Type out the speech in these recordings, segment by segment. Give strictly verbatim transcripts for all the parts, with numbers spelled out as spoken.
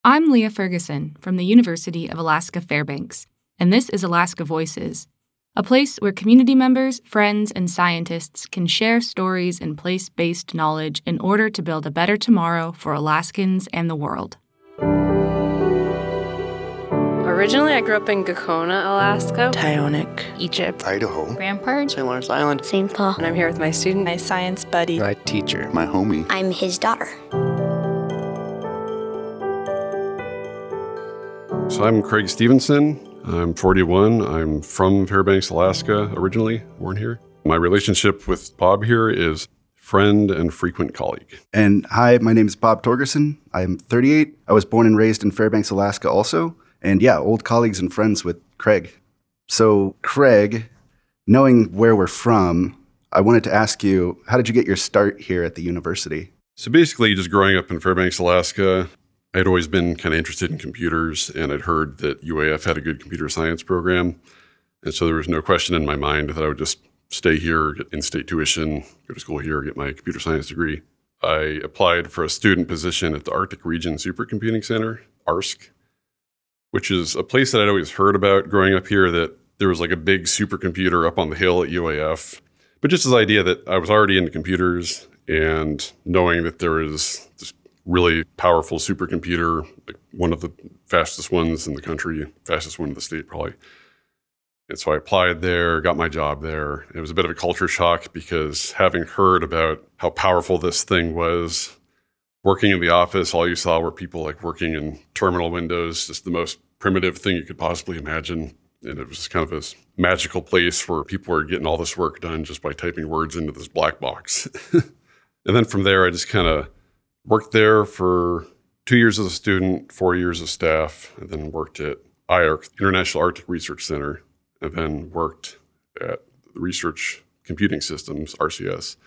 I'm Leah Ferguson from the University of Alaska Fairbanks, and this is Alaska Voices, a place where community members, friends, and scientists can share stories and place-based knowledge in order to build a better tomorrow for Alaskans and the world. Originally, I grew up in Gakona, Alaska, Tyonek, Egypt, Idaho, Rampart, Saint Lawrence Island, Saint Paul. And I'm here with my student, my science buddy, my teacher, my homie. I'm his daughter. So I'm Craig Stevenson. I'm forty-one. I'm from Fairbanks, Alaska, originally, born here. My relationship with Bob here is friend and frequent colleague. And hi, my name is Bob Torgerson. I'm thirty-eight. I was born and raised in Fairbanks, Alaska also. And yeah, old colleagues and friends with Craig. So Craig, knowing where we're from, I wanted to ask you, how did you get your start here at the university? So basically, just growing up in Fairbanks, Alaska, I'd always been kind of interested in computers, and I'd heard that U A F had a good computer science program. And so there was no question in my mind that I would just stay here, get in-state tuition, go to school here, get my computer science degree. I applied for a student position at the Arctic Region Supercomputing Center, ARSC, which is a place that I'd always heard about growing up here, that there was like a big supercomputer up on the hill at U A F. But just this idea that I was already into computers and knowing that there is this really powerful supercomputer, like one of the fastest ones in the country, fastest one in the state probably. And so I applied there, got my job there. It was a bit of a culture shock because having heard about how powerful this thing was, working in the office, all you saw were people like working in terminal windows, just the most primitive thing you could possibly imagine. And it was just kind of this magical place where people were getting all this work done just by typing words into this black box. And then from there, I just kind of worked there for two years as a student, four years as staff, and then worked at I A R C, International Arctic Research Center, and then worked at the Research Computing Systems, R C S.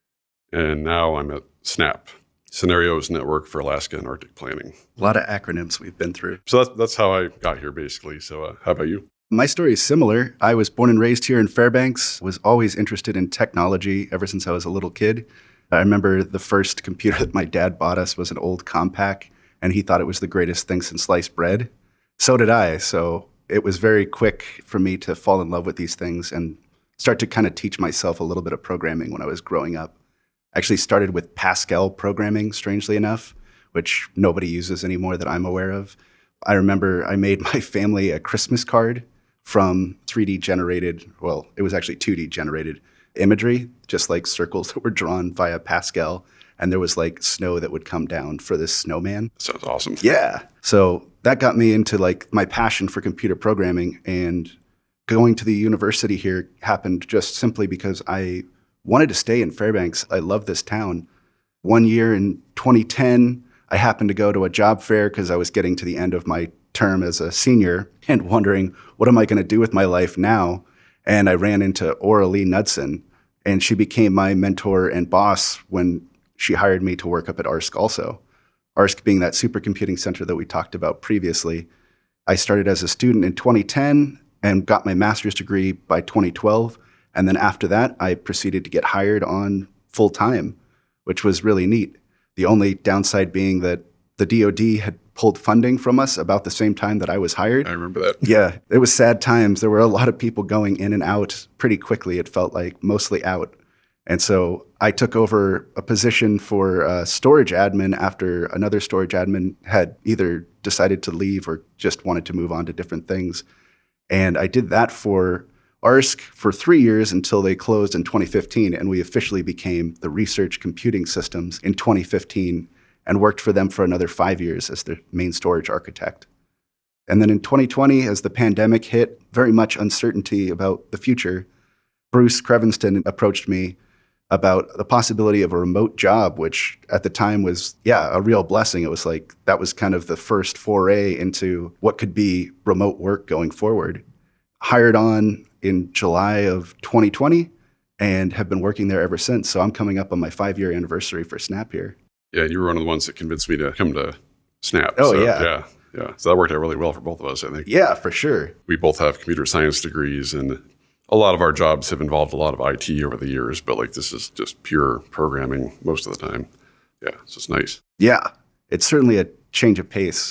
And now I'm at SNAP, Scenarios Network for Alaska and Arctic Planning. A lot of acronyms we've been through. So that's, that's how I got here, basically. So uh, how about you? My story is similar. I was born and raised here in Fairbanks, was always interested in technology ever since I was a little kid. I remember the first computer that my dad bought us was an old Compaq, and he thought it was the greatest thing since sliced bread. So did I. So it was very quick for me to fall in love with these things and start to kind of teach myself a little bit of programming when I was growing up. I actually started with Pascal programming, strangely enough, which nobody uses anymore that I'm aware of. I remember I made my family a Christmas card from three D generated, well, it was actually two D generated imagery, just like circles that were drawn via Pascal. And there was like snow that would come down for this snowman. Sounds awesome. Yeah. So that got me into like my passion for computer programming, and going to the university here happened just simply because I wanted to stay in Fairbanks. I love this town. One year in twenty ten, I happened to go to a job fair because I was getting to the end of my term as a senior and wondering, what am I going to do with my life now? And I ran into Aura Lee Knudsen, and she became my mentor and boss when she hired me to work up at ARSC also. ARSC being that supercomputing center that we talked about previously. I started as a student in twenty ten and got my master's degree by twenty twelve. And then after that, I proceeded to get hired on full time, which was really neat. The only downside being that the D O D had pulled funding from us about the same time that I was hired. I remember that. Yeah, it was sad times. There were a lot of people going in and out pretty quickly. It felt like mostly out. And so I took over a position for uh, storage admin after another storage admin had either decided to leave or just wanted to move on to different things. And I did that for ARSC for three years until they closed in twenty fifteen, and we officially became the Research Computing Systems in twenty fifteen and worked for them for another five years as their main storage architect. And then in twenty twenty, as the pandemic hit, very much uncertainty about the future, Bruce Crevenston approached me about the possibility of a remote job, which at the time was, yeah, a real blessing. It was like, that was kind of the first foray into what could be remote work going forward. Hired on in July of twenty twenty and have been working there ever since. So I'm coming up on my five-year anniversary for SNAP here. Yeah, you were one of the ones that convinced me to come to SNAP. Oh, so, yeah. Yeah, yeah. So that worked out really well for both of us, I think. Yeah, for sure. We both have computer science degrees, and a lot of our jobs have involved a lot of I T over the years, but like this is just pure programming most of the time. Yeah, so it's nice. Yeah, it's certainly a change of pace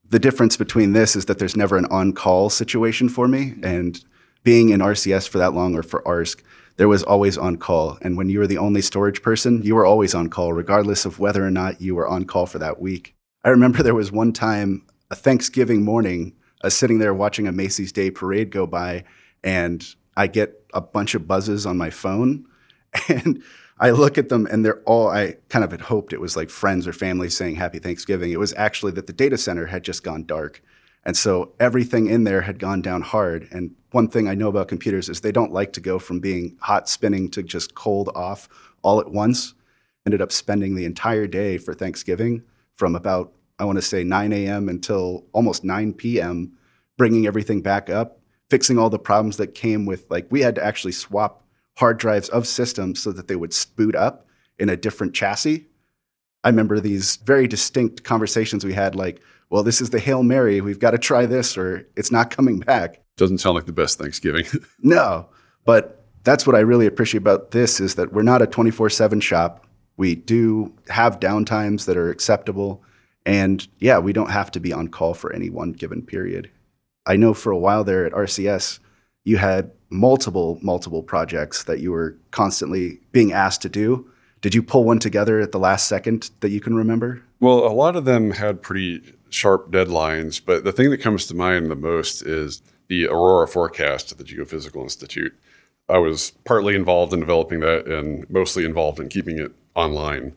The difference between this is that there's never an on-call situation for me. And being in R C S for that long, or for A R S C, there was always on-call. And when you were the only storage person, you were always on call, regardless of whether or not you were on call for that week. I remember there was one time, a Thanksgiving morning, I was sitting there watching a Macy's Day Parade go by, and I get a bunch of buzzes on my phone. And I look at them, and they're all, I kind of had hoped it was like friends or family saying Happy Thanksgiving. It was actually that the data center had just gone dark. And so everything in there had gone down hard. And one thing I know about computers is they don't like to go from being hot spinning to just cold off all at once. Ended up spending the entire day for Thanksgiving from about, I want to say nine a.m. until almost nine p.m., bringing everything back up, fixing all the problems that came with, like, we had to actually swap hard drives of systems so that they would boot up in a different chassis. I remember these very distinct conversations we had, like, well, this is the Hail Mary, we've got to try this or it's not coming back. Doesn't sound like the best Thanksgiving. No, but that's what I really appreciate about this is that we're not a twenty-four seven shop. We do have downtimes that are acceptable. And yeah, we don't have to be on call for any one given period. I know for a while there at R C S, you had multiple, multiple projects that you were constantly being asked to do. Did you pull one together at the last second that you can remember? Well, a lot of them had pretty sharp deadlines, but the thing that comes to mind the most is the Aurora forecast at the Geophysical Institute. I was partly involved in developing that and mostly involved in keeping it online.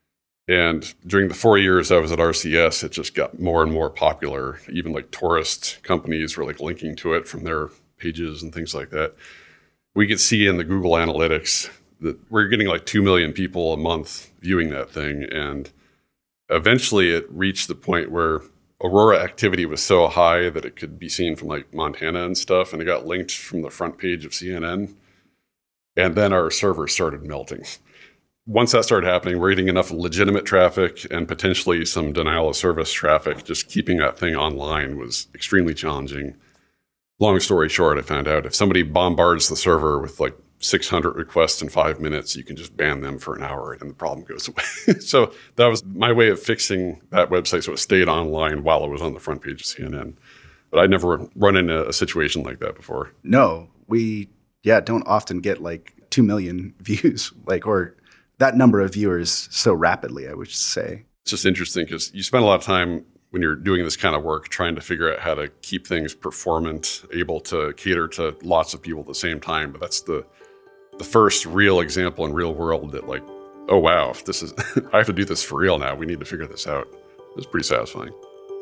And during the four years I was at R C S, it just got more and more popular. Even like tourist companies were like linking to it from their pages and things like that. We could see in the Google Analytics that we're getting like two million people a month viewing that thing. And eventually it reached the point where Aurora activity was so high that it could be seen from like Montana and stuff. And it got linked from the front page of C N N. And then our servers started melting. Once that started happening, we're getting enough legitimate traffic and potentially some denial of service traffic. Just keeping that thing online was extremely challenging. Long story short, I found out if somebody bombards the server with like six hundred requests in five minutes, you can just ban them for an hour and the problem goes away. So that was my way of fixing that website so it stayed online while it was on the front page of C N N. But I'd never run into a situation like that before. No, we, yeah, don't often get like two million views, like, or that number of viewers so rapidly, I would say. It's just interesting because you spend a lot of time when you're doing this kind of work trying to figure out how to keep things performant, able to cater to lots of people at the same time. But that's the the first real example in real world that like, oh, wow, this is I have to do this for real now. We need to figure this out. It was pretty satisfying.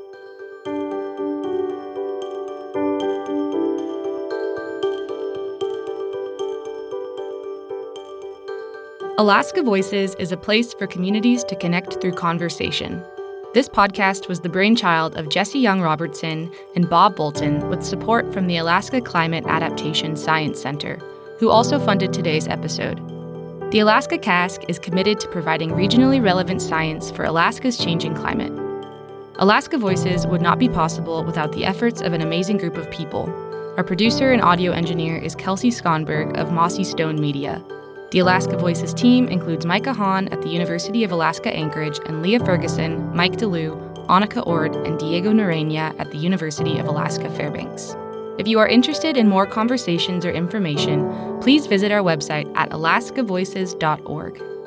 Alaska Voices is a place for communities to connect through conversation. This podcast was the brainchild of Jesse Young Robertson and Bob Bolton with support from the Alaska Climate Adaptation Science Center, who also funded today's episode. The Alaska C A S C is committed to providing regionally relevant science for Alaska's changing climate. Alaska Voices would not be possible without the efforts of an amazing group of people. Our producer and audio engineer is Kelsey Skonberg of Mossy Stone Media. The Alaska Voices team includes Micah Hahn at the University of Alaska Anchorage and Leah Ferguson, Mike DeLue, Annika Ord, and Diego Norena at the University of Alaska Fairbanks. If you are interested in more conversations or information, please visit our website at alaska voices dot org.